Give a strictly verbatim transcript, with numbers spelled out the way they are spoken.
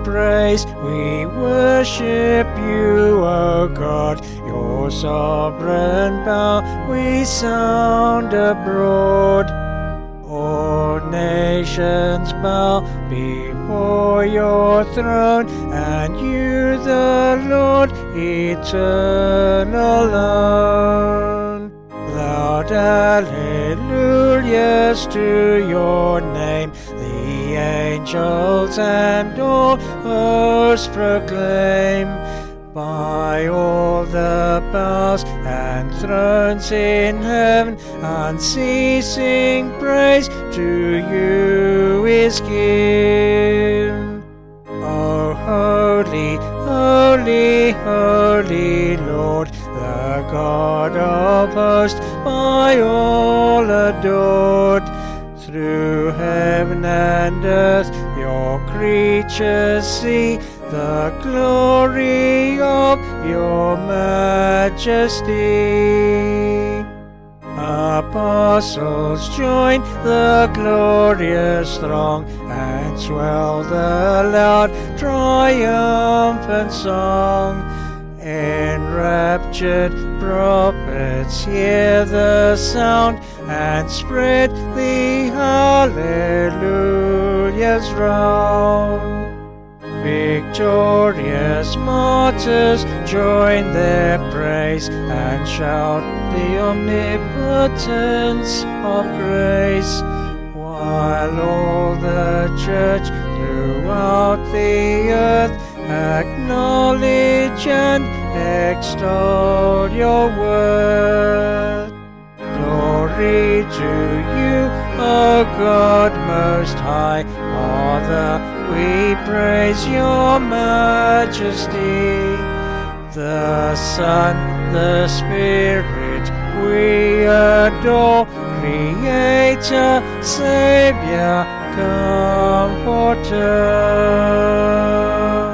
praise. We worship you, O God, your sovereign power we sound abroad. All nations bow before your throne, and you, the Lord, eternal alone. Loud alleluias to your name, the angels and all hosts proclaim. By all the powers and thrones in heaven, unceasing praise to you is given. O holy, holy, holy Lord, the God of hosts, by all adored. Through heaven and earth your creatures see the glory of your majesty. Apostles join the glorious throng and swell the loud triumphant song. Enraptured prophets hear the sound and spread the hallelujahs round. Victorious martyrs join their praise and shout the omnipotence of grace, while all the church throughout the earth acknowledge and extol your worth. Glory to you, O God most high. Father, we praise your majesty. The Son, the Spirit, we adore. Creator, Savior, Comforter.